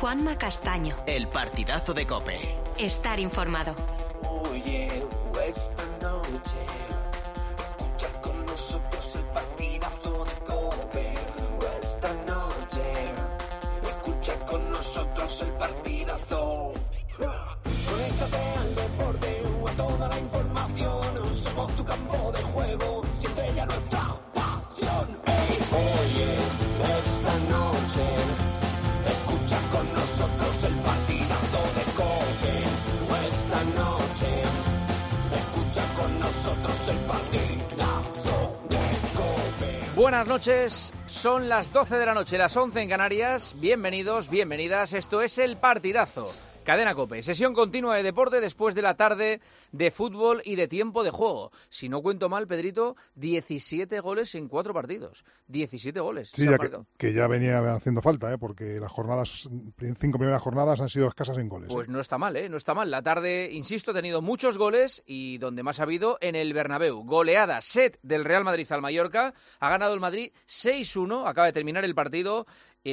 Juanma Castaño. El partidazo de COPE. Estar informado. Oye, esta noche escucha con nosotros el partidazo de COPE. Esta noche escucha con nosotros el partidazo. Conéctate al deporte o a toda la información. Somos tu campo de juego, siente ya nuestra pasión. Hey, oye, esta noche escucha con nosotros el partidazo de COPE. Esta noche escucha con nosotros el partidazo de COPE. Buenas noches, son las 12 de la noche, las 11 en Canarias. Bienvenidos, bienvenidas, esto es El Partidazo. Cadena COPE, sesión continua de deporte después de la tarde de fútbol y de tiempo de juego. Si no cuento mal, Pedrito, 17 goles en 4 partidos. 17 goles. Sí, ya que ya venía haciendo falta, porque las 5 primeras jornadas han sido escasas en goles. Pues no está mal, no está mal. La tarde, insisto, ha tenido muchos goles y donde más ha habido en el Bernabéu. Goleada, set del Real Madrid al Mallorca. Ha ganado el Madrid 6-1, acaba de terminar el partido.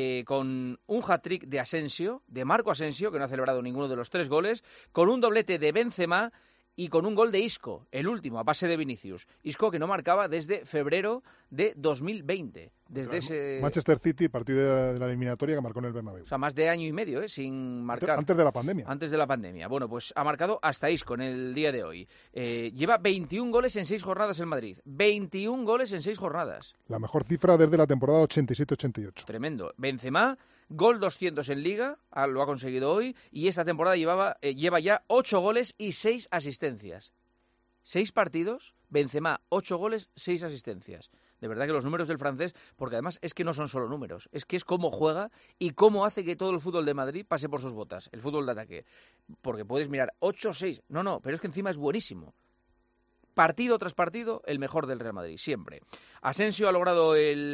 Con un hat-trick de Asensio, de Marco Asensio, que no ha celebrado ninguno de los 3 goles, con un doblete de Benzema y con un gol de Isco, el último, a pase de Vinicius. Isco que no marcaba desde febrero de 2020. Desde ese Manchester City, partido de la eliminatoria que marcó en el Bernabéu. O sea, más de año y medio, sin marcar. Antes de la pandemia. Antes de la pandemia. Bueno, pues ha marcado hasta Isco en el día de hoy. Lleva 21 goles en 6 jornadas en Madrid. 21 goles en 6 jornadas. La mejor cifra desde la temporada 87-88. Tremendo. Benzema, gol 200 en Liga, lo ha conseguido hoy, y esta temporada lleva ya 8 goles y 6 asistencias. 6 partidos, Benzema, 8 goles, 6 asistencias. De verdad que los números del francés, porque además es que no son solo números, es que es cómo juega y cómo hace que todo el fútbol de Madrid pase por sus botas, el fútbol de ataque. Porque puedes mirar 8-6, no, pero es que encima es buenísimo. Partido tras partido, el mejor del Real Madrid, siempre. Asensio ha logrado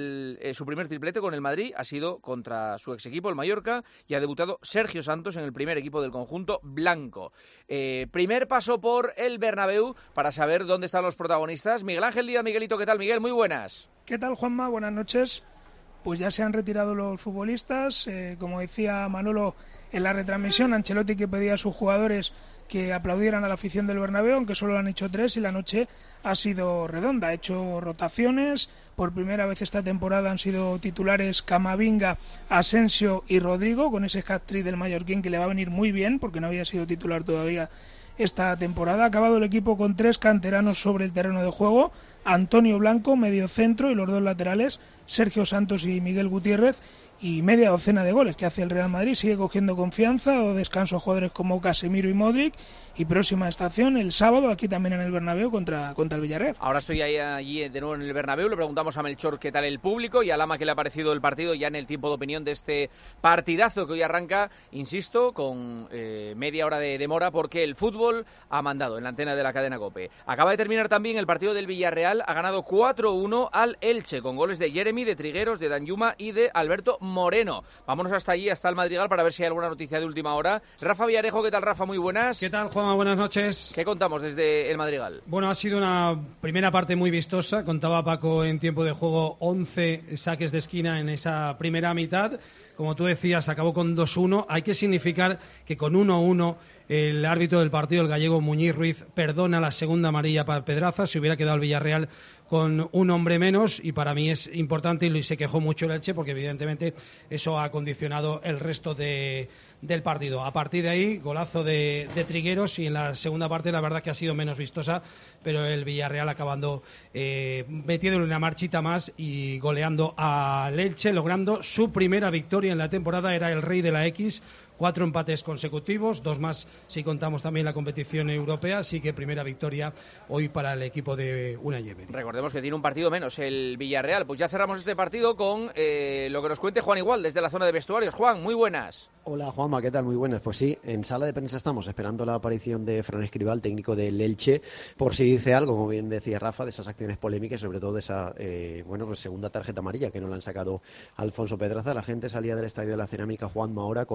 su primer triplete con el Madrid, ha sido contra su ex equipo, el Mallorca, y ha debutado Sergio Santos en el primer equipo del conjunto blanco. Primer paso por el Bernabéu para saber dónde están los protagonistas. Miguel Ángel Díaz, Miguelito, ¿qué tal, Miguel? Muy buenas. ¿Qué tal, Juanma? Buenas noches. Pues ya se han retirado los futbolistas, como decía Manolo en la retransmisión, Ancelotti que pedía a sus jugadores que aplaudieran a la afición del Bernabéu, aunque solo lo han hecho 3 y la noche ha sido redonda. Ha hecho rotaciones, por primera vez esta temporada han sido titulares Camavinga, Asensio y Rodrigo, con ese hat-trick del mallorquín que le va a venir muy bien, porque no había sido titular todavía esta temporada. Ha acabado el equipo con 3 canteranos sobre el terreno de juego, Antonio Blanco, medio centro, y los 2 laterales, Sergio Santos y Miguel Gutiérrez, y media docena de goles que hace el Real Madrid. Sigue cogiendo confianza, o descanso a jugadores como Casemiro y Modric, y próxima estación el sábado aquí también en el Bernabéu contra el Villarreal. Ahora estoy allí de nuevo en el Bernabéu, le preguntamos a Melchor qué tal el público y a Lama qué le ha parecido el partido ya en el tiempo de opinión de este partidazo que hoy arranca, insisto, con media hora de demora porque el fútbol ha mandado en la antena de la cadena COPE. Acaba de terminar también el partido del Villarreal, ha ganado 4-1 al Elche con goles de Jeremy, de Trigueros, de Danjuma y de Alberto Moreno. Vámonos hasta allí, hasta el Madrigal, para ver si hay alguna noticia de última hora. Rafa Villarejo, ¿qué tal, Rafa? Muy buenas. ¿Qué tal, Juanma? Buenas noches. ¿Qué contamos desde el Madrigal? Bueno, ha sido una primera parte muy vistosa. Contaba Paco en tiempo de juego 11 saques de esquina en esa primera mitad. Como tú decías, acabó con 2-1. Hay que significar que con 1-1 el árbitro del partido, el gallego Muñiz Ruiz, perdona la segunda amarilla para Pedraza. Se hubiera quedado el Villarreal con un hombre menos, y para mí es importante, y se quejó mucho el Elche porque evidentemente eso ha condicionado el resto del partido. A partir de ahí, golazo de Trigueros, y en la segunda parte la verdad que ha sido menos vistosa, pero el Villarreal acabando metiéndole una marchita más y goleando al Elche, logrando su primera victoria en la temporada. Era el rey de la X. 4 empates consecutivos, 2 más si contamos también la competición europea, así que primera victoria hoy para el equipo de Unai Emery. Recordemos que tiene un partido menos el Villarreal. Pues ya cerramos este partido con lo que nos cuente Juan Igual desde la zona de vestuarios. Juan, muy buenas. Hola Juanma, ¿qué tal? Muy buenas. Pues sí, en sala de prensa estamos esperando la aparición de Fran Escribal, técnico del Elche, por si dice algo, como bien decía Rafa, de esas acciones polémicas, sobre todo de esa pues segunda tarjeta amarilla que no le han sacado a Alfonso Pedraza. La gente salía del Estadio de la Cerámica, Juanma, ahora contenta, ¿no?,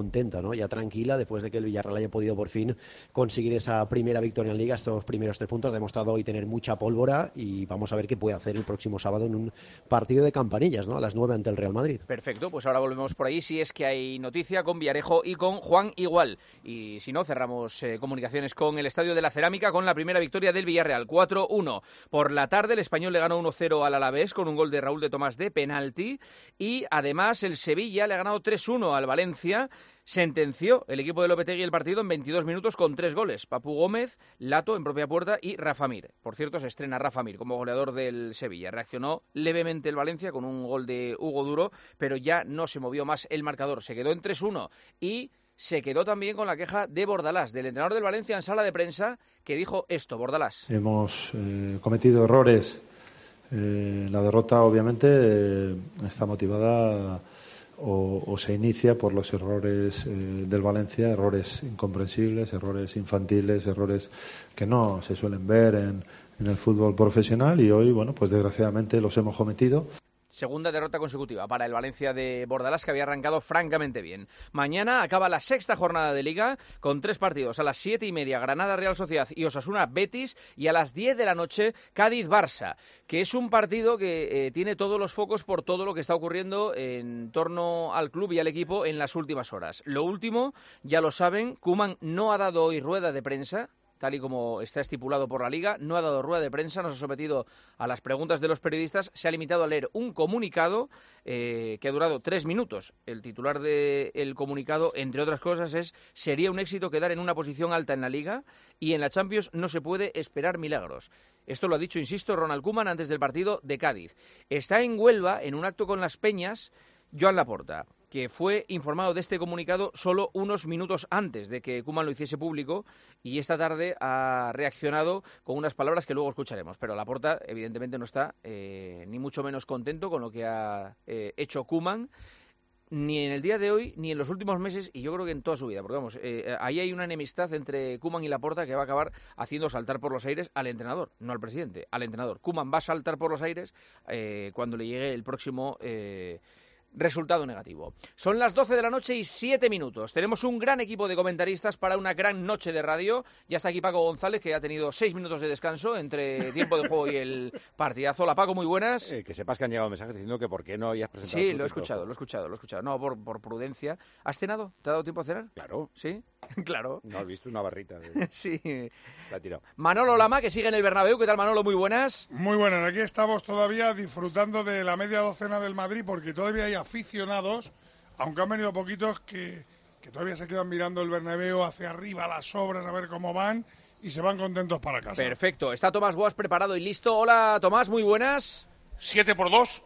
¿no? Ya tranquila, después de que el Villarreal haya podido por fin conseguir esa primera victoria en Liga, estos primeros 3 puntos. Ha demostrado hoy tener mucha pólvora y vamos a ver qué puede hacer el próximo sábado en un partido de campanillas, ¿no? A las 9 ante el Real Madrid. Perfecto, pues ahora volvemos por ahí si es que hay noticia con Villarejo y con Juan Igual. Y si no, cerramos comunicaciones con el Estadio de la Cerámica con la primera victoria del Villarreal, 4-1. Por la tarde el Español le ganó 1-0 al Alavés con un gol de Raúl de Tomás de penalti y además el Sevilla le ha ganado 3-1 al Valencia. Sentenció el equipo de Lopetegui el partido en 22 minutos con 3 goles. Papu Gómez, Lato en propia puerta y Rafa Mir. Por cierto, se estrena Rafa Mir como goleador del Sevilla. Reaccionó levemente el Valencia con un gol de Hugo Duro, pero ya no se movió más el marcador. Se quedó en 3-1 y se quedó también con la queja de Bordalás, del entrenador del Valencia en sala de prensa, que dijo esto, Bordalás. Hemos cometido errores. La derrota, obviamente, está motivada o se inicia por los errores del Valencia, errores incomprensibles, errores infantiles, errores que no se suelen ver en el fútbol profesional y hoy, bueno, pues desgraciadamente los hemos cometido. Segunda derrota consecutiva para el Valencia de Bordalás, que había arrancado francamente bien. Mañana acaba la 6ª jornada de Liga con 3 partidos. A las 7:30 Granada Real Sociedad y Osasuna Betis y a las 10 de la noche Cádiz Barça, que es un partido que tiene todos los focos por todo lo que está ocurriendo en torno al club y al equipo en las últimas horas. Lo último, ya lo saben, Koeman no ha dado hoy rueda de prensa, tal y como está estipulado por la Liga, no ha dado rueda de prensa, no se ha sometido a las preguntas de los periodistas, se ha limitado a leer un comunicado que ha durado 3 minutos. El titular del comunicado, entre otras cosas, es: sería un éxito quedar en una posición alta en la Liga y en la Champions no se puede esperar milagros. Esto lo ha dicho, insisto, Ronald Koeman antes del partido de Cádiz. Está en Huelva, en un acto con las Peñas, Joan Laporta, que fue informado de este comunicado solo unos minutos antes de que Koeman lo hiciese público y esta tarde ha reaccionado con unas palabras que luego escucharemos. Pero Laporta evidentemente no está ni mucho menos contento con lo que ha hecho Koeman, ni en el día de hoy, ni en los últimos meses, y yo creo que en toda su vida, porque vamos, ahí hay una enemistad entre Koeman y Laporta que va a acabar haciendo saltar por los aires al entrenador, no al presidente, al entrenador. Koeman va a saltar por los aires cuando le llegue el próximo resultado negativo. Son las 12 de la noche y 7 minutos. Tenemos un gran equipo de comentaristas para una gran noche de radio. Ya está aquí Paco González, que ha tenido 6 minutos de descanso entre tiempo de juego y el partidazo. Hola, Paco, muy buenas. Que sepas que han llegado mensajes diciendo que por qué no habías presentado. Sí, lo he escuchado. No, por prudencia. ¿Has cenado? ¿Te ha dado tiempo a cenar? Claro. ¿Sí? Claro. No has visto una barrita. Sí. La ha tirado. Manolo Lama, que sigue en el Bernabéu. ¿Qué tal, Manolo? Muy buenas. Muy buenas. Aquí estamos todavía disfrutando de la media docena del Madrid porque todavía hay aficionados, aunque han venido poquitos, que todavía se quedan mirando el Bernabéu hacia arriba, las obras, a ver cómo van, y se van contentos para casa. Perfecto. Está Tomás Boas preparado y listo. Hola, Tomás, muy buenas. 7x2.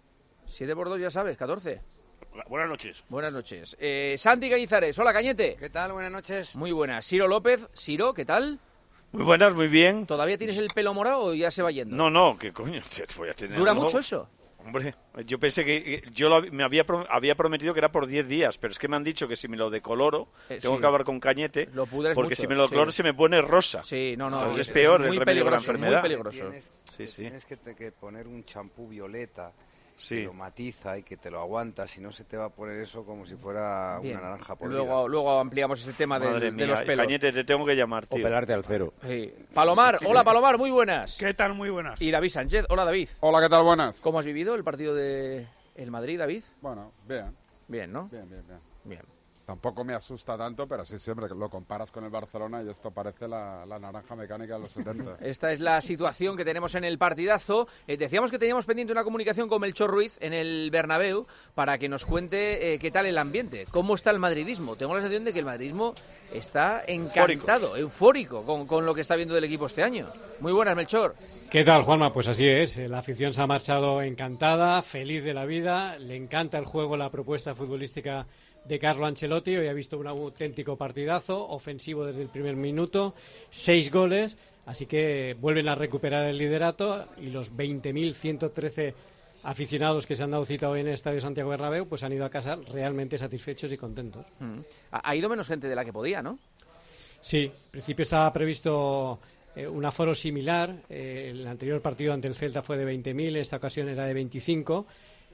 7x2, ya sabes, 14. Buenas noches. Buenas noches. Santi Cañizares, hola, Cañete. ¿Qué tal? Buenas noches. Muy buenas. Ciro López. Ciro, ¿qué tal? Muy buenas, muy bien. ¿Todavía tienes el pelo morado o ya se va yendo? No, ¿qué coño? Voy a tener ¿Dura mucho eso? Hombre, yo pensé que me había prometido que era por 10 días, pero es que me han dicho que si me lo decoloro, tengo que hablar con Cañete, porque mucho, si me lo decolo se me pone rosa. Sí, no. Entonces es peor, muy el remedio de la peligroso, enfermedad. Muy peligroso. Tienes que poner un champú violeta. Sí. Que lo matiza y que te lo aguanta, si no se te va a poner eso como si fuera una naranja podrida. Luego ampliamos ese tema de los pelos. Cañete, te tengo que llamar, tío. O pelarte al cero. Sí. Palomar, hola Palomar, muy buenas. ¿Qué tal? Muy buenas. Y David Sánchez, hola David. Hola, ¿qué tal? Buenas. ¿Cómo has vivido el partido de el Madrid, David? Bueno, bien. Bien, ¿no? Bien. Tampoco me asusta tanto, pero sí siempre que lo comparas con el Barcelona y esto parece la naranja mecánica de los 70. Esta es la situación que tenemos en el partidazo. Decíamos que teníamos pendiente una comunicación con Melchor Ruiz en el Bernabéu para que nos cuente qué tal el ambiente, cómo está el madridismo. Tengo la sensación de que el madridismo está encantado, eufórico con lo que está viendo del equipo este año. Muy buenas, Melchor. ¿Qué tal, Juanma? Pues así es. La afición se ha marchado encantada, feliz de la vida. Le encanta el juego, la propuesta futbolística de Carlo Ancelotti. Hoy ha visto un auténtico partidazo, ofensivo desde el primer minuto, 6 goles, así que vuelven a recuperar el liderato y los 20.113 aficionados que se han dado cita hoy en el Estadio Santiago Bernabéu pues han ido a casa realmente satisfechos y contentos. Ha ido menos gente de la que podía, ¿no? Sí, en principio estaba previsto un aforo similar. El anterior partido ante el Celta fue de 20.000, esta ocasión era de 25.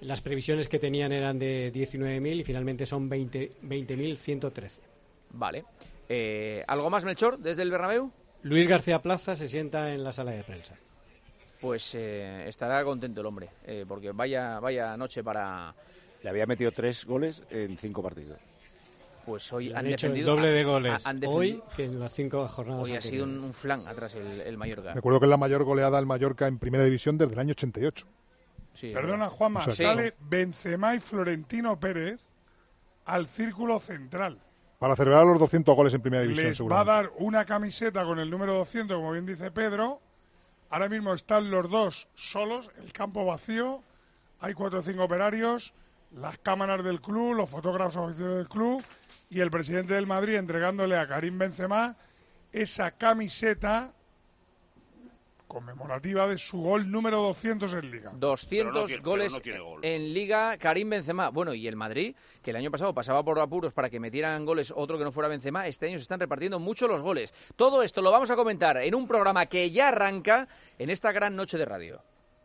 Las previsiones que tenían eran de 19.000 y finalmente son 20.113. Vale. ¿Algo más, Melchor, desde el Bernabéu? Luis García Plaza se sienta en la sala de prensa. Pues estará contento el hombre, porque vaya noche para... Le había metido 3 goles en 5 partidos. Pues hoy han hecho el doble de goles hoy que en las 5 jornadas hoy anteriores. Ha sido un flan atrás el Mallorca. Recuerdo que es la mayor goleada del Mallorca en Primera División desde el año 88. Sí, perdona, Juanma, o sea, sale Benzema y Florentino Pérez al círculo central. Para celebrar los 200 goles en Primera División, Les va a dar una camiseta con el número 200, como bien dice Pedro. Ahora mismo están los dos solos, el campo vacío, hay 4 o 5 operarios, las cámaras del club, los fotógrafos oficiales del club y el presidente del Madrid entregándole a Karim Benzema esa camiseta conmemorativa de su gol número 200 en Liga. 200 goles en Liga, Karim Benzema. Bueno, y el Madrid, que el año pasado pasaba por apuros para que metieran goles otro que no fuera Benzema, este año se están repartiendo mucho los goles. Todo esto lo vamos a comentar en un programa que ya arranca en esta gran noche de radio.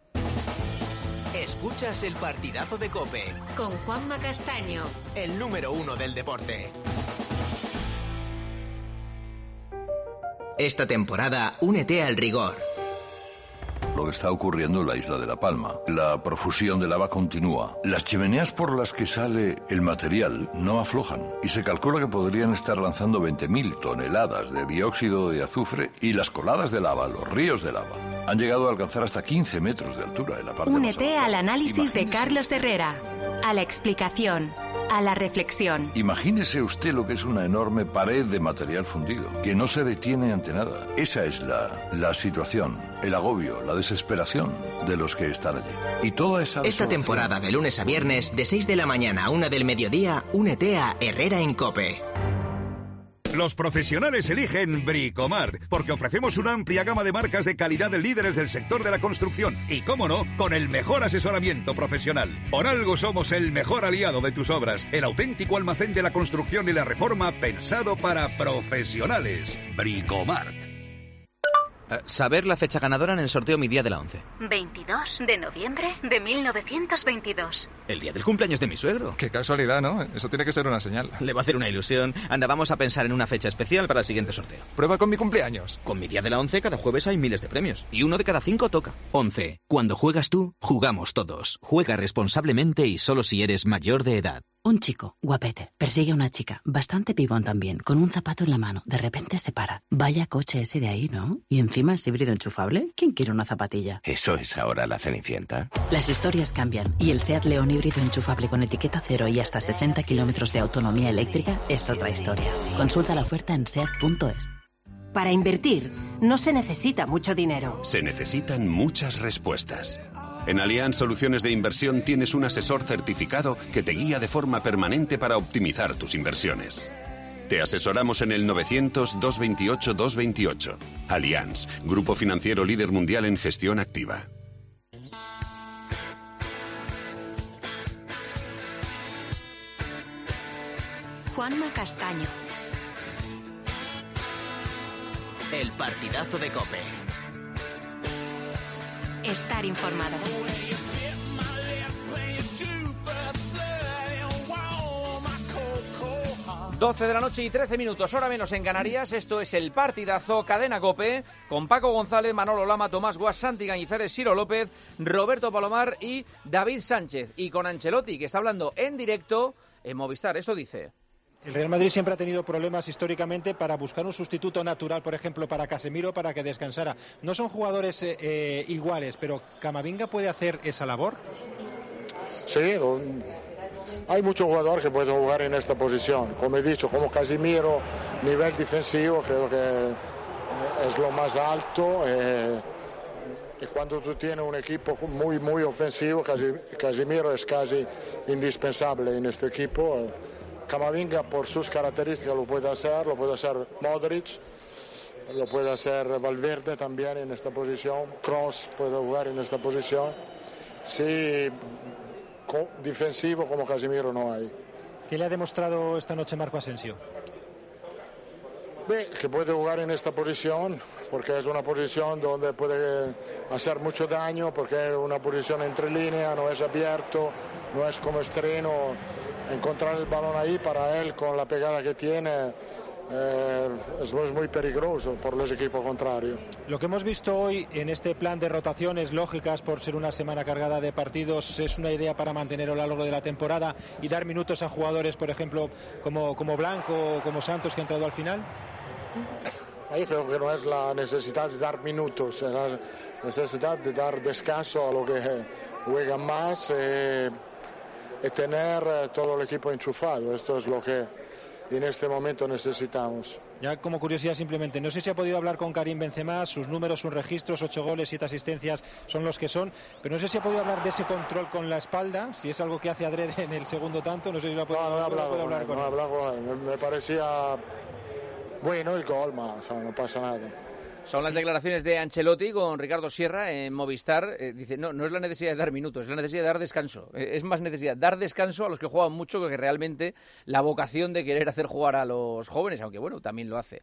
Escuchas el partidazo de COPE. Con Juanma Castaño. El número 1 del deporte. Esta temporada, únete al rigor. Lo que está ocurriendo en la isla de La Palma. La profusión de lava continúa. Las chimeneas por las que sale el material no aflojan y se calcula que podrían estar lanzando 20.000 toneladas de dióxido de azufre y las coladas de lava, los ríos de lava, han llegado a alcanzar hasta 15 metros de altura en la parte Únete más al análisis de Carlos Herrera, a la explicación, a la reflexión. Imagínese usted lo que es una enorme pared de material fundido, que no se detiene ante nada. Esa es la situación, el agobio, la desesperación de los que están allí. Y toda esa Esta temporada, de lunes a viernes, de 6 de la mañana a 1 del mediodía, únete a Herrera en COPE. Los profesionales eligen Bricomart, porque ofrecemos una amplia gama de marcas de calidad de líderes del sector de la construcción y, cómo no, con el mejor asesoramiento profesional. Por algo somos el mejor aliado de tus obras, el auténtico almacén de la construcción y la reforma pensado para profesionales. Bricomart. Saber la fecha ganadora en el sorteo Mi Día de la 11. 22 de noviembre de 1922. El día del cumpleaños de mi suegro. Qué casualidad, ¿no? Eso tiene que ser una señal. Le va a hacer una ilusión. Anda, vamos a pensar en una fecha especial para el siguiente sorteo. Prueba con mi cumpleaños. Con Mi Día de la 11 cada jueves hay miles de premios. Y 1 de cada 5 toca. 11. Cuando juegas tú, jugamos todos. Juega responsablemente y solo si eres mayor de edad. Un chico, guapete, persigue a una chica, bastante pibón también, con un zapato en la mano. De repente se para. Vaya coche ese de ahí, ¿no? Y encima es híbrido enchufable. ¿Quién quiere una zapatilla? ¿Eso es ahora la Cenicienta? Las historias cambian y el SEAT León híbrido enchufable con etiqueta cero y hasta 60 kilómetros de autonomía eléctrica es otra historia. Consulta la oferta en SEAT.es. Para invertir, no se necesita mucho dinero. Se necesitan muchas respuestas. En Allianz Soluciones de Inversión tienes un asesor certificado que te guía de forma permanente para optimizar tus inversiones. Te asesoramos en el 900-228-228. Allianz, grupo financiero líder mundial en gestión activa. Juanma Castaño. El partidazo de COPE. Estar informado. 12 de la noche y 13 minutos, hora menos en Canarias. Esto es el partidazo, Cadena COPE, con Paco González, Manolo Lama, Tomás Guas, Santi Cañizares, Ciro López, Roberto Palomar y David Sánchez. Y con Ancelotti, que está hablando en directo en Movistar. Esto dice: el Real Madrid siempre ha tenido problemas históricamente para buscar un sustituto natural, por ejemplo, para Casemiro, para que descansara. No son jugadores iguales, pero ¿Camavinga puede hacer esa labor? Sí, hay muchos jugadores que pueden jugar en esta posición. Como he dicho, como Casemiro, nivel defensivo, creo que es lo más alto. Y cuando tú tienes un equipo muy ofensivo, Casemiro es casi indispensable en este equipo. Camavinga, por sus características, lo puede hacer Modric, lo puede hacer Valverde también en esta posición, Kroos puede jugar en esta posición. Sí, defensivo como Casemiro no hay. ¿Qué le ha demostrado esta noche Marco Asensio? Que puede jugar en esta posición, porque es una posición donde puede hacer mucho daño, porque es una posición entre línea, no es abierto, no es como estreno. Encontrar el balón ahí para él con la pegada que tiene es muy peligroso por los equipos contrarios. Lo que hemos visto hoy en este plan de rotaciones lógicas por ser una semana cargada de partidos, ¿es una idea para mantener a lo largo de la temporada y dar minutos a jugadores, por ejemplo, como Blanco o como Santos, que ha entrado al final? Ahí creo que no es la necesidad de dar minutos, es la necesidad de dar descanso a lo que juegan más y tener todo el equipo enchufado. Esto es lo que en este momento necesitamos. Ya como curiosidad simplemente, no sé si ha podido hablar con Karim Benzema, sus números, sus registros, 8 goles, 7 asistencias son los que son, pero no sé si ha podido hablar de ese control con la espalda, si es algo que hace adrede en el segundo tanto, no sé si lo ha podido hablar con él. Me parecía bueno el gol, no pasa nada. Son las declaraciones de Ancelotti con Ricardo Sierra en Movistar. Dice, no es la necesidad de dar minutos, es la necesidad de dar descanso. Es más necesidad dar descanso a los que juegan mucho que realmente la vocación de querer hacer jugar a los jóvenes, aunque bueno, también lo hace.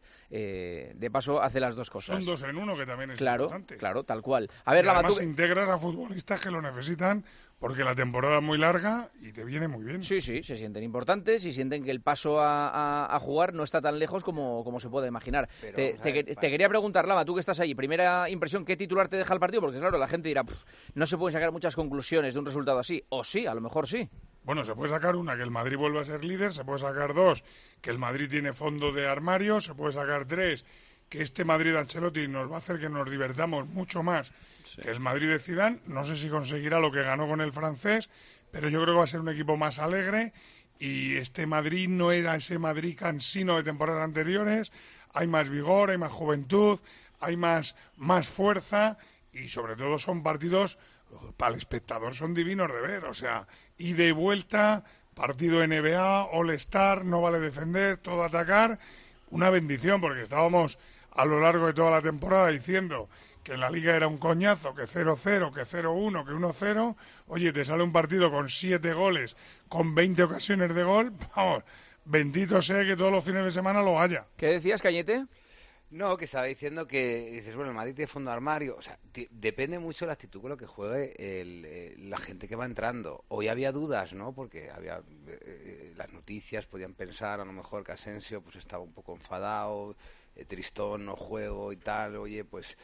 De paso, hace las dos cosas. Son 2 en 1, que también es importante. Claro, tal cual. A ver, además integras a futbolistas que lo necesitan, porque la temporada es muy larga y te viene muy bien. Sí, se sienten importantes y sienten que el paso a jugar no está tan lejos como se puede imaginar. Te quería preguntar, Lama, tú que estás ahí, primera impresión, ¿qué titular te deja el partido? Porque claro, la gente dirá, no se pueden sacar muchas conclusiones de un resultado así. O sí, a lo mejor sí. Bueno, se puede sacar una, que el Madrid vuelva a ser líder, se puede sacar 2, que el Madrid tiene fondo de armario, se puede sacar 3, que este Madrid de Ancelotti nos va a hacer que nos divertamos mucho más que el Madrid de Zidane. No sé si conseguirá lo que ganó con el francés, pero yo creo que va a ser un equipo más alegre, y este Madrid no era ese Madrid cansino de temporadas anteriores. Hay más vigor, hay más juventud, hay más fuerza, y sobre todo son partidos, para el espectador son divinos de ver, o sea, ida y vuelta, partido NBA, All-Star, no vale defender, todo atacar, una bendición, porque estábamos a lo largo de toda la temporada diciendo que en la Liga era un coñazo, que 0-0, que 0-1, que 1-0, oye, te sale un partido con 7 goles, con 20 ocasiones de gol, vamos, bendito sea que todos los fines de semana lo haya. ¿Qué decías, Cañete? No, que estaba diciendo que dices, bueno, el Madrid tiene fondo de armario, o sea, depende mucho de la actitud con lo que juegue la gente que va entrando. Hoy había dudas, ¿no? Porque había las noticias podían pensar a lo mejor que Asensio pues estaba un poco enfadado, tristón, no juego y tal. Oye, pues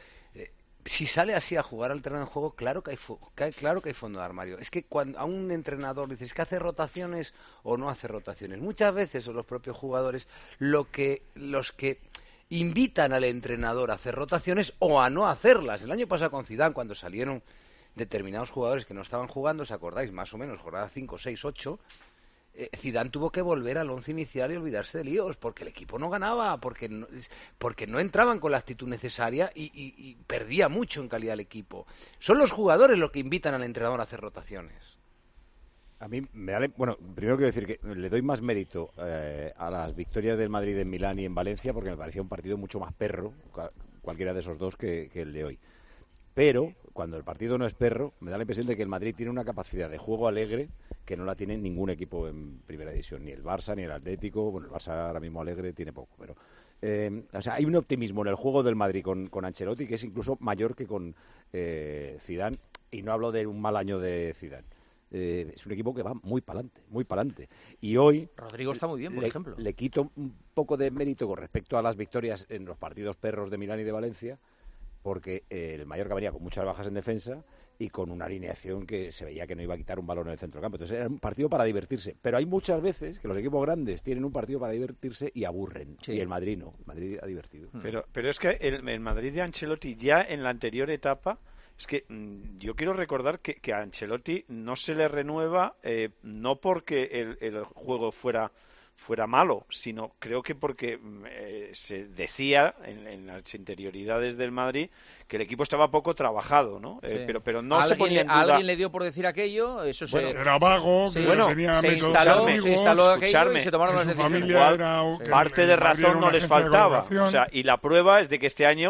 si sale así a jugar al terreno de juego, claro que hay fondo de armario. Es que cuando a un entrenador le dices que hace rotaciones o no hace rotaciones, muchas veces son los propios jugadores los que invitan al entrenador a hacer rotaciones o a no hacerlas. El año pasado con Zidane, cuando salieron determinados jugadores que no estaban jugando, ¿os acordáis? Más o menos, jornada 5, 6, 8, Zidane tuvo que volver al 11 inicial y olvidarse de líos, porque el equipo no ganaba, porque no entraban con la actitud necesaria y perdía mucho en calidad el equipo. Son los jugadores los que invitan al entrenador a hacer rotaciones. A mí bueno, primero quiero decir que le doy más mérito a las victorias del Madrid en Milán y en Valencia, porque me parecía un partido mucho más perro, cualquiera de esos dos, que el de hoy. Pero cuando el partido no es perro, me da la impresión de que el Madrid tiene una capacidad de juego alegre que no la tiene ningún equipo en primera división, ni el Barça, ni el Atlético. Bueno, el Barça ahora mismo alegre tiene poco, pero o sea, hay un optimismo en el juego del Madrid con Ancelotti que es incluso mayor que con Zidane, y no hablo de un mal año de Zidane. Es un equipo que va muy para adelante. Y hoy Rodrigo está muy bien, por ejemplo. Le quito un poco de mérito con respecto a las victorias en los partidos perros de Milán y de Valencia, porque el Mallorca venía con muchas bajas en defensa y con una alineación que se veía que no iba a quitar un balón en el centro del campo. Entonces era un partido para divertirse. Pero hay muchas veces que los equipos grandes tienen un partido para divertirse y aburren. Sí. Y el Madrid no. El Madrid ha divertido. Pero es que el Madrid de Ancelotti ya en la anterior etapa... Es que yo quiero recordar que a Ancelotti no se le renueva, no porque el juego fuera malo, sino creo que porque se decía en las interioridades del Madrid que el equipo estaba poco trabajado, ¿no? Sí. Pero no se ponía en duda. Alguien le dio por decir aquello, eso era vago, que tenía se instaló aquello y se tomaron las decisiones. Parte de razón no les faltaba. O sea, y la prueba es de que este año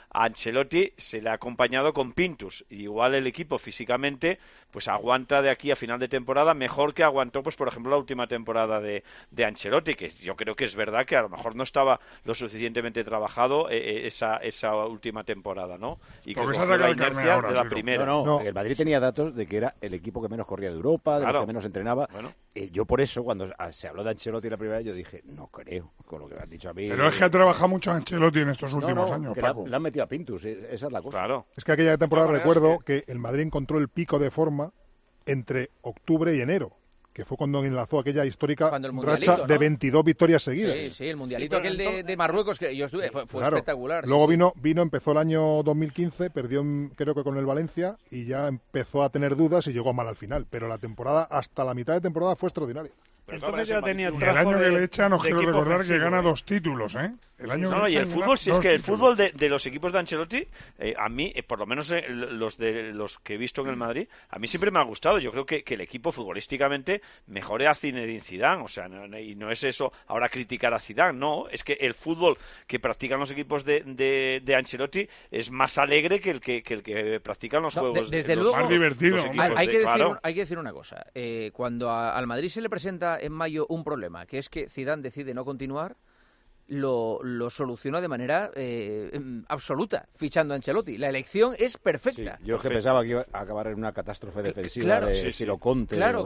a Ancelotti se le ha acompañado con Pintus. Y igual el equipo físicamente pues aguanta de aquí a final de temporada mejor que aguantó, pues por ejemplo, la última temporada de Ancelotti, que yo creo que es verdad que a lo mejor no estaba lo suficientemente trabajado esa última temporada, ¿no? Y que cogió la inercia ahora, de la primera. No, el Madrid tenía datos de que era el equipo que menos corría de Europa, de los que menos entrenaba. Bueno. Yo por eso, cuando se habló de Ancelotti la primera vez, yo dije, no creo, con lo que me han dicho a mí. Pero es que ha trabajado mucho Ancelotti en estos últimos años. Que le han metido a Pintus, esa es la cosa. Claro. Es que aquella temporada recuerdo que el Madrid encontró el pico de forma entre octubre y enero, que fue cuando enlazó aquella histórica racha de 22 victorias seguidas. Sí, el mundialito aquel de Marruecos, que yo estuve, fue claro. espectacular. Luego vino, empezó el año 2015, perdió creo que con el Valencia, y ya empezó a tener dudas y llegó mal al final. Pero la temporada, hasta la mitad de temporada, fue extraordinaria. Entonces ya tenía el año que le echan, os quiero recordar que gana 2 títulos, ¿eh? El año y el fútbol, si es que el fútbol de los equipos de Ancelotti, a mí, por lo menos los que he visto en el Madrid, a mí siempre me ha gustado. Yo creo que el equipo futbolísticamente mejore a Zinedine Zidane, o sea, y no es eso ahora criticar a Zidane, no, es que el fútbol que practican los equipos de Ancelotti es más alegre que el que practican los juegos. Desde luego, más divertido. Hay que decir una cosa, cuando al Madrid se le presenta en mayo un problema, que es que Zidane decide no continuar, lo soluciona de manera absoluta, fichando a Ancelotti. La elección es perfecta. Sí, yo es que pensaba que iba a acabar en una catástrofe defensiva de estilo Conte. Claro.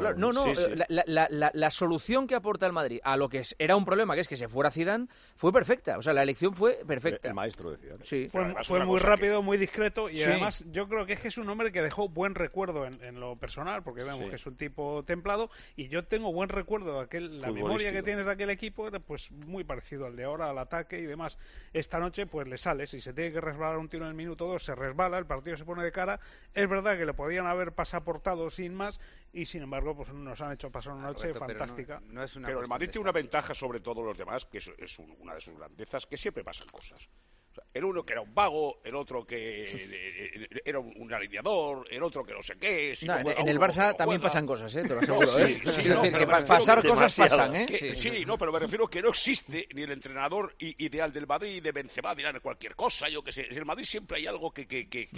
La solución que aporta el Madrid a lo que era un problema, que es que se fuera Zidane, fue perfecta. O sea, la elección fue perfecta. El maestro de Zidane. Sí. Fue muy rápido, muy discreto, y además yo creo que es un hombre que dejó buen recuerdo en lo personal, porque vemos que es un tipo templado, y yo tengo buen recuerdo de la memoria que tienes de aquel equipo, pues muy parecido al de ahora, al ataque y demás. Esta noche pues le sale, si se tiene que resbalar un tiro en el minuto 2, se resbala, el partido se pone de cara. Es verdad que le podían haber pasaportado sin más, y sin embargo pues nos han hecho pasar una noche fantástica. Pero el Madrid tiene una ventaja sobre todos los demás, que es una de sus grandezas, que siempre pasan cosas. O sea, el uno que era un vago, el otro que era un alineador, el otro que no sé qué. Si en el Barça también pasan cosas, te lo aseguro. Quiero decir que pasar cosas pasan, pero me refiero que no existe ni el entrenador ideal del Madrid, de Benzema, dirán cualquier cosa, yo que sé. En el Madrid siempre hay algo que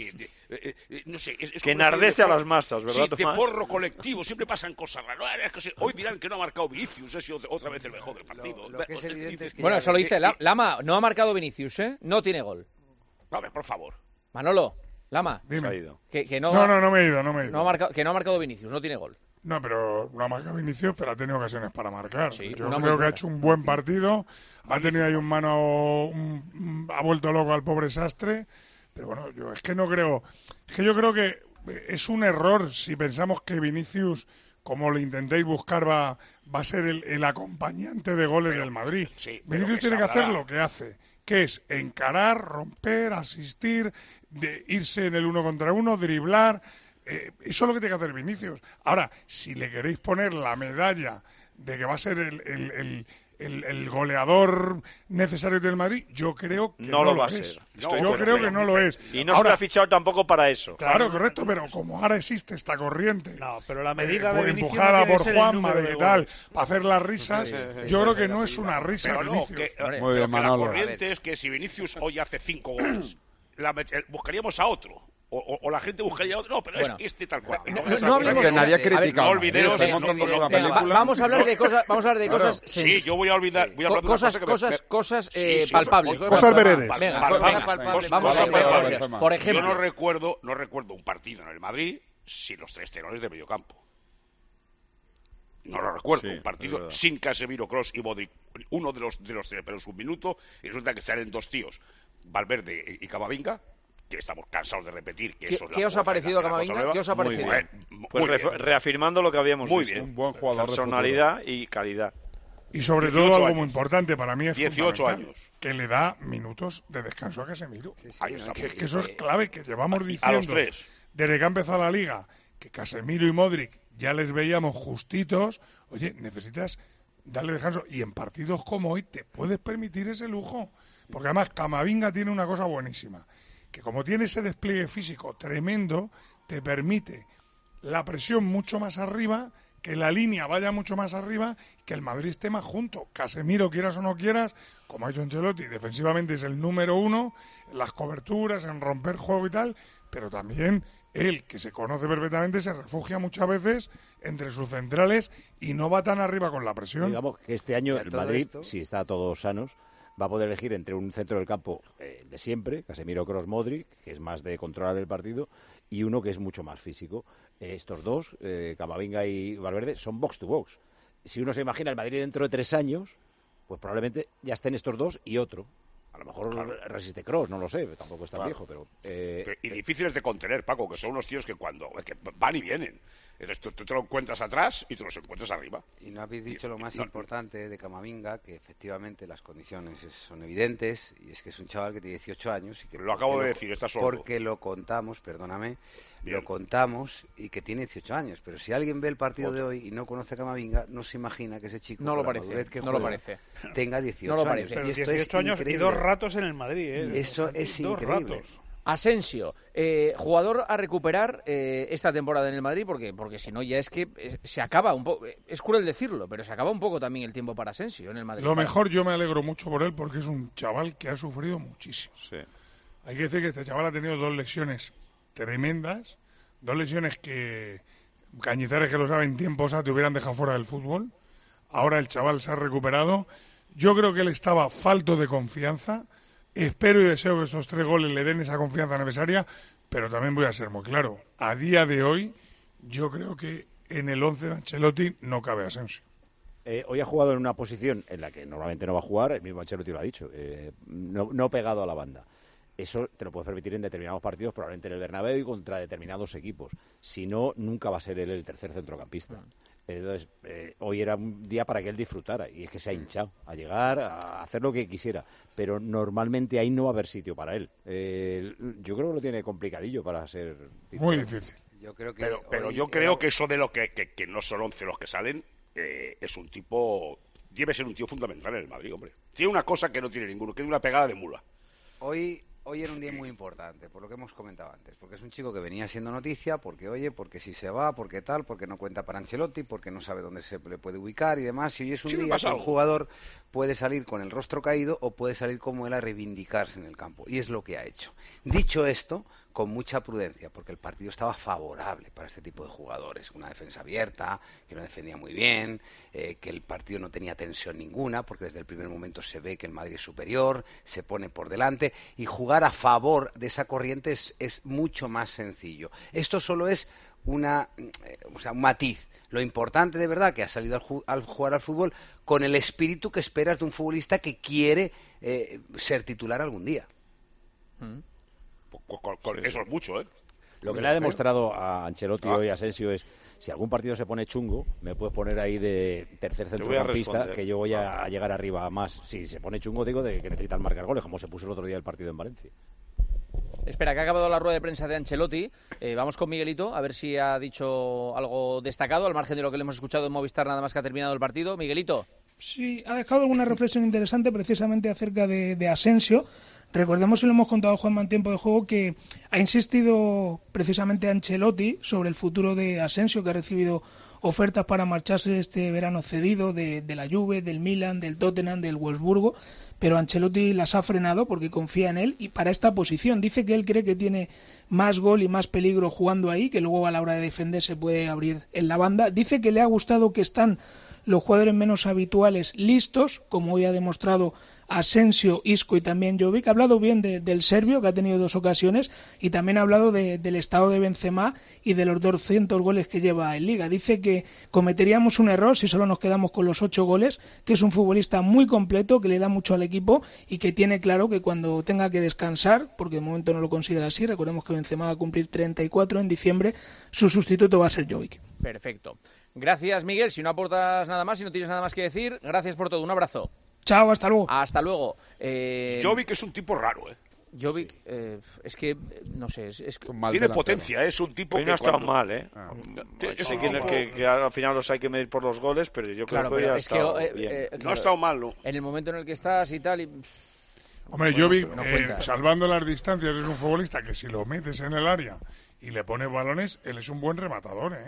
no sé. Que enardece a las masas, ¿verdad? Sí, de porro colectivo, siempre pasan cosas raras. Hoy dirán que no ha marcado Vinicius, es otra vez el mejor del partido. Lo que es evidente es que bueno, eso lo dice Lama, no ha marcado Vinicius, No tiene gol. A ver, por favor. Manolo, Lama. Dime. Que no me he ido. Que no ha marcado Vinicius, no tiene gol. No, pero no ha marcado Vinicius, pero ha tenido ocasiones para marcar. Sí, yo creo que ha hecho un buen partido. Ha tenido ahí ha vuelto loco al pobre Sastre. Pero bueno, yo creo que es un error si pensamos que Vinicius, como lo intentéis buscar, va a ser el acompañante de goles del Madrid. Sí, Vinicius tiene que hacer lo que hace, que es encarar, romper, asistir, irse en el 1 contra 1, driblar. Eso es lo que tiene que hacer Vinicius. Ahora, si le queréis poner la medalla de que va a ser el goleador necesario del Madrid, yo creo que no lo va a ser. Yo creo que no lo es. Y no se ha fichado tampoco para eso. Claro, correcto, pero como ahora existe esta corriente, pero la medida de empujada por Juanma y tal, para hacer las risas, yo creo que no es una risa Vinicius. Muy bien, Manolo. La corriente es que si Vinicius hoy hace 5 goles, buscaríamos a otro. O la gente buscaría otro. No, pero es que tal cual. No hablemos que nadie ha criticado. No olvidemos una película. Vamos a hablar de cosas. Sí, yo voy a hablar de cosas palpables. Cosas veredes. Vamos a ver. Por ejemplo, yo no recuerdo un partido en el Madrid sin los 3 tenores de mediocampo. No lo recuerdo, un partido sin Casemiro, Kroos y Modric. Uno de los pero es un minuto y resulta que salen 2 tíos, Valverde y Camavinga, que estamos cansados de repetir que eso es ¿Qué os ha parecido Camavinga? ¿Qué os ha parecido? Pues reafirmando lo que habíamos visto. Bien. Un buen jugador, personalidad y calidad. Y sobre todo algo muy importante para mí es 18 años que le da minutos de descanso a Casemiro. Es que eso es clave, que llevamos diciendo desde que ha empezado la Liga que Casemiro y Modric ya les veíamos justitos. Oye, necesitas darle descanso, y en partidos como hoy te puedes permitir ese lujo, porque además Camavinga tiene una cosa buenísima, que como tiene ese despliegue físico tremendo, te permite la presión mucho más arriba que la línea vaya mucho más arriba, que el Madrid esté más junto. Casemiro, quieras o no quieras, como ha dicho Ancelotti, defensivamente es el número 1, en las coberturas, en romper juego y tal, pero también él, que se conoce perfectamente, se refugia muchas veces entre sus centrales y no va tan arriba con la presión. Digamos que este año el Madrid, si está todos sanos, va a poder elegir entre un centro del campo de siempre, Casemiro, Kroos, Modric, que es más de controlar el partido, y uno que es mucho más físico. Estos dos, Camavinga y Valverde, son box to box. Si uno se imagina el Madrid dentro de 3 años, pues probablemente ya estén estos dos y otro. A lo mejor resiste Kroos, no lo sé, tampoco está viejo, pero... Y difíciles de contener, Paco, que son unos tíos que van y vienen. Entonces, tú te lo encuentras atrás y tú los encuentras arriba. Y no habéis dicho lo más importante de Camavinga, que efectivamente las condiciones son evidentes, y es que es un chaval que tiene 18 años. Y que lo acabo de decir, está sordo. Porque lo contamos, perdóname, lo contamos y que tiene 18 años. Pero si alguien ve el partido de hoy y no conoce a Camavinga, no se imagina que ese chico, no lo parece, tenga 18 no lo años. Pero y esto 18 años y 2 ratos en el Madrid. Eso es increíble. Asensio, jugador a recuperar esta temporada en el Madrid, porque si no ya es que se acaba un poco, es cruel decirlo, pero se acaba un poco también el tiempo para Asensio en el Madrid. Lo mejor, yo me alegro mucho por él, porque es un chaval que ha sufrido muchísimo. Sí. Hay que decir que este chaval ha tenido 2 lesiones tremendas, 2 lesiones que Cañizares, que lo sabe, en tiempo te hubieran dejado fuera del fútbol. Ahora el chaval se ha recuperado. Yo creo que él estaba falto de confianza. Espero y deseo que estos 3 goles le den esa confianza necesaria, pero también voy a ser muy claro. A día de hoy, yo creo que en el 11 de Ancelotti no cabe Asensio. Hoy ha jugado en una posición en la que normalmente no va a jugar, el mismo Ancelotti lo ha dicho, no pegado a la banda. Eso te lo puedes permitir en determinados partidos, probablemente en el Bernabéu y contra determinados equipos. Si no, nunca va a ser él el tercer centrocampista. Entonces, hoy era un día para que él disfrutara, y es que se ha hinchado a llegar, a hacer lo que quisiera, pero normalmente ahí no va a haber sitio para él. Yo creo que lo tiene complicadillo para ser titular. Muy difícil. Yo creo que pero yo creo que eso de lo que no son 11 los que salen, es un tipo, debe ser un tío fundamental en el Madrid, hombre. Tiene una cosa que no tiene ninguno, que es una pegada de mula. Hoy era un día muy importante, por lo que hemos comentado antes, porque es un chico que venía siendo noticia, porque si se va, porque tal, porque no cuenta para Ancelotti, porque no sabe dónde se le puede ubicar y demás, y hoy es un día que un jugador puede salir con el rostro caído o puede salir como él a reivindicarse en el campo, y es lo que ha hecho. Dicho esto, con mucha prudencia, porque el partido estaba favorable para este tipo de jugadores. Una defensa abierta, que no defendía muy bien, que el partido no tenía tensión ninguna, porque desde el primer momento se ve que el Madrid es superior, se pone por delante, y jugar a favor de esa corriente es mucho más sencillo. Esto solo es un matiz. Lo importante de verdad que ha salido al jugar al fútbol con el espíritu que esperas de un futbolista que quiere ser titular algún día. Eso es mucho, ¿eh? Lo que le ha demostrado a Ancelotti hoy, Asensio, es: si algún partido se pone chungo, me puedes poner ahí de tercer centrocampista, que yo voy a llegar arriba más. Si se pone chungo, digo, de que necesitan marcar goles, como se puso el otro día el partido en Valencia. Espera, que ha acabado la rueda de prensa de Ancelotti. Vamos con Miguelito, a ver si ha dicho algo destacado, al margen de lo que le hemos escuchado en Movistar, nada más que ha terminado el partido. Miguelito. Sí, ha dejado alguna reflexión interesante precisamente acerca de Asensio. Recordemos, y lo hemos contado Juanma en tiempo de juego, que ha insistido precisamente Ancelotti sobre el futuro de Asensio, que ha recibido ofertas para marcharse este verano cedido de la Juve, del Milan, del Tottenham, del Wolfsburgo, pero Ancelotti las ha frenado porque confía en él y para esta posición. Dice que él cree que tiene más gol y más peligro jugando ahí, que luego a la hora de defender se puede abrir en la banda. Dice que le ha gustado que están los jugadores menos habituales listos, como hoy ha demostrado Asensio, Isco y también Jovic. Ha hablado bien del serbio, que ha tenido 2 ocasiones, y también ha hablado del estado de Benzema y de los 200 goles que lleva en Liga. Dice que cometeríamos un error si solo nos quedamos con los 8 goles, que es un futbolista muy completo, que le da mucho al equipo y que tiene claro que cuando tenga que descansar, porque de momento no lo considera así, recordemos que Benzema va a cumplir 34 en diciembre, su sustituto va a ser Jovic. Perfecto. Gracias, Miguel. Si no aportas nada más, si no tienes nada más que decir, gracias por todo. Un abrazo. Chao, hasta luego. Hasta luego. Jovic es un tipo raro, ¿eh? Jovic, es que, no sé, tiene potencia, es un tipo que no está mal, ¿eh? Sí, que al final los hay que medir por los goles, pero yo creo que hoy ha estado bien. No ha estado mal, ¿no? En el momento en el que estás y tal... Hombre, Jovic, salvando las distancias, es un futbolista que si lo metes en el área y le pones balones, él es un buen rematador, ¿eh?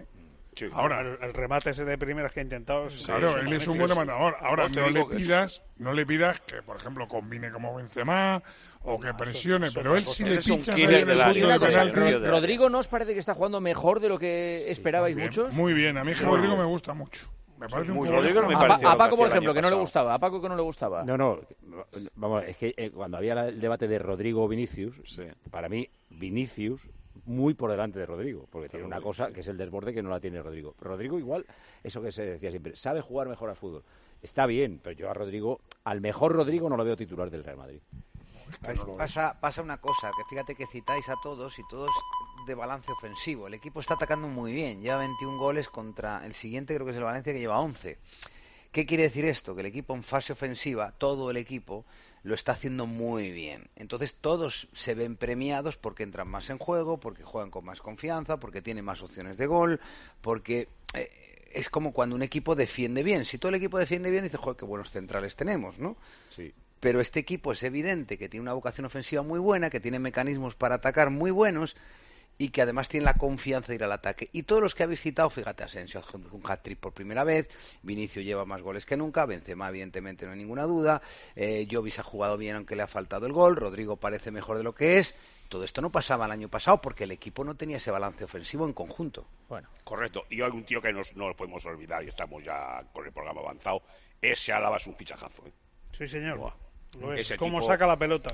Sí. Ahora, el remate ese de primeras que ha intentado... Claro, él es un buen rematador. Ahora, no le pidas que, por ejemplo, combine como Benzema o que presione, pero él sí le pincha ahí en el punto de penalti. ¿Rodrigo no os parece que está jugando mejor de lo que esperabais muchos? Muy bien, a mí Rodrigo me gusta mucho. Me parece un a Paco, por ejemplo, que no le gustaba. A Paco que no le gustaba. No, vamos, es que cuando había el debate de Rodrigo o Vinicius, para mí Vinicius muy por delante de Rodrigo, porque tiene una cosa que es el desborde que no la tiene Rodrigo. Rodrigo igual, eso que se decía siempre, sabe jugar mejor al fútbol. Está bien, pero yo a Rodrigo, al mejor Rodrigo no lo veo titular del Real Madrid. Pasa una cosa, que fíjate que citáis a todos y todos de balance ofensivo. El equipo está atacando muy bien, lleva 21 goles contra el siguiente, creo que es el Valencia, que lleva 11. ¿Qué quiere decir esto? Que el equipo en fase ofensiva, todo el equipo, lo está haciendo muy bien. Entonces todos se ven premiados porque entran más en juego, porque juegan con más confianza, porque tienen más opciones de gol, porque es como cuando un equipo defiende bien. Si todo el equipo defiende bien, dices, joder, qué buenos centrales tenemos, ¿no? Sí. Pero este equipo es evidente que tiene una vocación ofensiva muy buena, que tiene mecanismos para atacar muy buenos y que además tiene la confianza de ir al ataque. Y todos los que habéis citado, fíjate, Asensio hace un hat-trick por primera vez, Vinicius lleva más goles que nunca, Benzema evidentemente no hay ninguna duda, Jovic ha jugado bien aunque le ha faltado el gol, Rodrigo parece mejor de lo que es. Todo esto no pasaba el año pasado porque el equipo no tenía ese balance ofensivo en conjunto. Bueno, correcto. Y hay un tío que no lo podemos olvidar y estamos ya con el programa avanzado. Ese Álava es un fichajazo. Sí, señor. Buah. Lo es. ¿Cómo saca la pelota?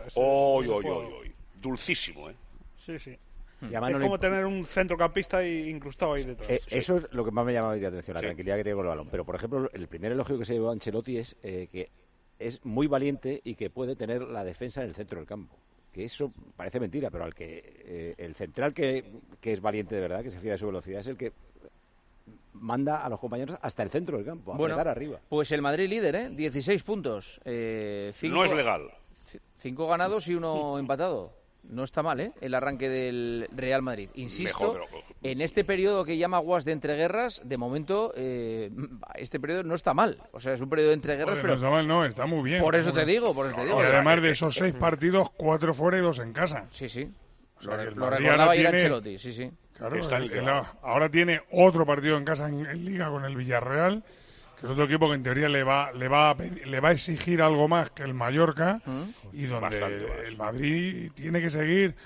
Dulcísimo, ¿eh? Sí, sí. Y es como tener un centrocampista incrustado ahí detrás. Eso es lo que más me llama la atención, la tranquilidad que tiene con el balón. Pero, por ejemplo, el primer elogio que se llevó a Ancelotti es que es muy valiente y que puede tener la defensa en el centro del campo. Que eso parece mentira, pero al que el central que es valiente de verdad, que se fía de su velocidad, es el que manda a los compañeros hasta el centro del campo, a apretar arriba. Pues el Madrid líder, 16 puntos. No es legal. 5 ganados y 1 empatado. No está mal, el arranque del Real Madrid. Insisto, en este periodo que llama Guas de entreguerras, de momento, este periodo no está mal. O sea, es un periodo de entreguerras, pero... No está mal, no, está muy bien. Por eso te digo. Y además de esos 6 partidos, 4 fuera y 2 en casa. Sí, sí. O sea, lo recordaba ayer Ancelotti, sí. Claro, ahora tiene otro partido en casa en Liga con el Villarreal, que es otro equipo que en teoría le va a exigir algo más que el Mallorca, y donde el Madrid tiene que seguir,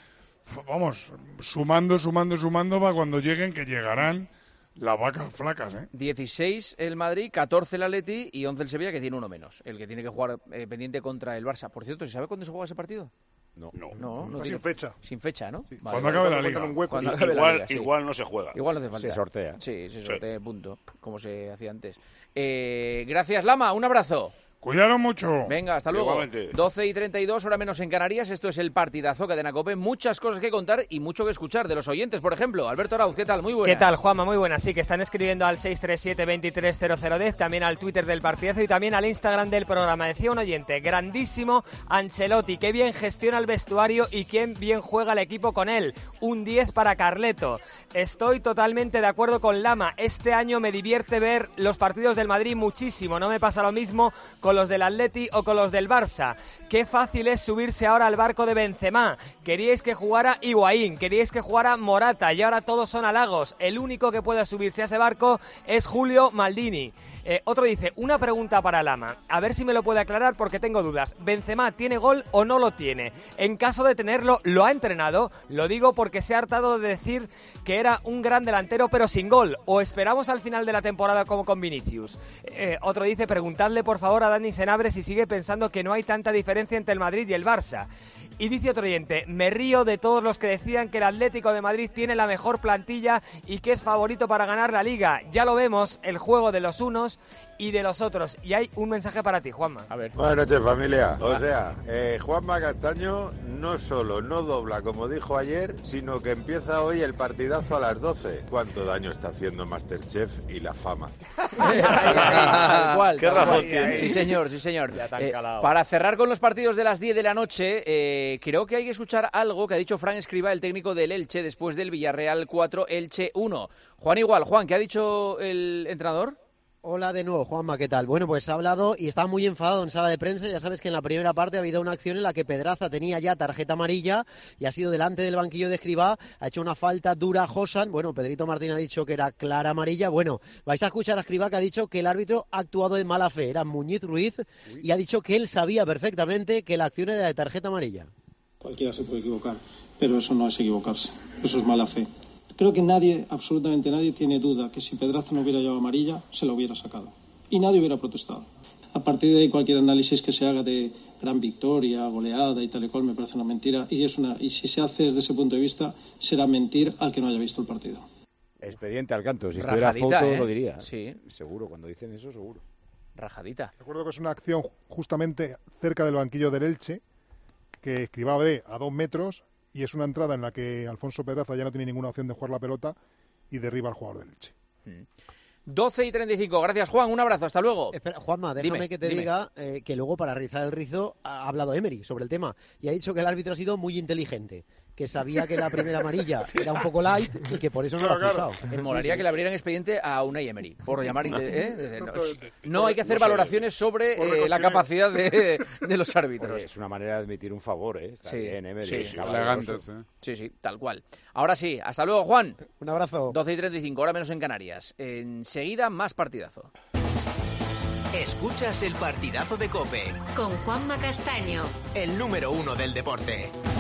sumando para cuando lleguen, que llegarán las vacas flacas, 16 el Madrid, 14 el Atleti y 11 el Sevilla, que tiene uno menos, el que tiene que jugar pendiente contra el Barça. Por cierto, ¿se sabe cuándo se juega ese partido? No sin fecha. Sin fecha, ¿no? Sí. Vale. Cuando acabe la Liga. Igual no se juega. Igual no hace falta. Se sortea. Sí, se sortea, punto, como se hacía antes. Gracias, Lama, un abrazo. Cuidaron mucho. Venga, hasta luego. Igualmente. 12:32, hora menos en Canarias. Esto es el partidazo Cadena COPE. Muchas cosas que contar y mucho que escuchar de los oyentes. Por ejemplo, Alberto Arauz, ¿qué tal? Muy buenas. ¿Qué tal, Juanma? Muy buenas. Sí, que están escribiendo al 637-230010, también al Twitter del partidazo y también al Instagram del programa. Decía un oyente, grandísimo Ancelotti, qué bien gestiona el vestuario y qué bien juega el equipo con él. Un 10 para Carleto. Estoy totalmente de acuerdo con Lama. Este año me divierte ver los partidos del Madrid muchísimo. No me pasa lo mismo con los del Atleti o con los del Barça. Qué fácil es subirse ahora al barco de Benzema. Queríais que jugara Higuaín, queríais que jugara Morata y ahora todos son halagos. El único que puede subirse a ese barco es Julio Maldini. Otro dice, una pregunta para Lama, a ver si me lo puede aclarar porque tengo dudas. ¿Benzema tiene gol o no lo tiene? En caso de tenerlo, ¿lo ha entrenado? Lo digo porque se ha hartado de decir que era un gran delantero pero sin gol. ¿O esperamos al final de la temporada como con Vinicius? Otro dice, preguntadle por favor a Dani Senabre si sigue pensando que no hay tanta diferencia entre el Madrid y el Barça. Y dice otro oyente, me río de todos los que decían que el Atlético de Madrid tiene la mejor plantilla y que es favorito para ganar la Liga. Ya lo vemos, el juego de los unos y de los otros. Y hay un mensaje para ti, Juanma. A ver. Buenas noches, familia. O sea, Juanma Castaño no solo no dobla, como dijo ayer, sino que empieza hoy el partidazo a las 12. ¿Cuánto daño está haciendo Masterchef y la fama? ¿Qué razón tiene? Sí, señor, sí, señor. Para cerrar con los partidos de las 10 de la noche, creo que hay que escuchar algo que ha dicho Fran Escribá, el técnico del Elche, después del Villarreal 4, Elche 1. Juan, ¿qué ha dicho el entrenador? Hola de nuevo, Juanma, ¿qué tal? Bueno, pues ha hablado y está muy enfadado en sala de prensa. Ya sabes que en la primera parte ha habido una acción en la que Pedraza tenía ya tarjeta amarilla y ha sido delante del banquillo de Escribá, ha hecho una falta dura a Josan. Bueno, Pedrito Martín ha dicho que era clara amarilla. Bueno, vais a escuchar a Escribá, que ha dicho que el árbitro ha actuado de mala fe, era Muñiz Ruiz, y ha dicho que él sabía perfectamente que la acción era de tarjeta amarilla. Cualquiera se puede equivocar, pero eso no es equivocarse, eso es mala fe. Creo que nadie, absolutamente nadie, tiene duda que si Pedraza no hubiera llevado amarilla, se la hubiera sacado. Y nadie hubiera protestado. A partir de ahí, cualquier análisis que se haga de gran victoria, goleada y tal y cual, me parece una mentira. Y si se hace desde ese punto de vista, será mentir al que no haya visto el partido. Expediente al canto. Si estuviera foto, lo diría. Sí. Seguro, cuando dicen eso, seguro. Rajadita. Recuerdo que es una acción justamente cerca del banquillo del Elche, que Escribá ve a 2 metros, y es una entrada en la que Alfonso Pedraza ya no tiene ninguna opción de jugar la pelota y derriba al jugador del Elche. 12:35. Gracias, Juan. Un abrazo. Hasta luego. Espera, Juanma, déjame que te diga que luego, para rizar el rizo, ha hablado Emery sobre el tema y ha dicho que el árbitro ha sido muy inteligente, que sabía que la primera amarilla era un poco light y que por eso no lo ha expulsado. Me molaría que le abrieran expediente a Unai Emery, por llamar... No hay que hacer valoraciones sobre la capacidad de los árbitros. Oye, es una manera de admitir un favor, ¿eh? Está bien, Emery. Sí, tal cual. Ahora sí, hasta luego, Juan. Un abrazo. 12:35, ahora menos en Canarias. Enseguida, más partidazo. Escuchas el partidazo de COPE. Con Juanma Castaño. El número 1 del deporte.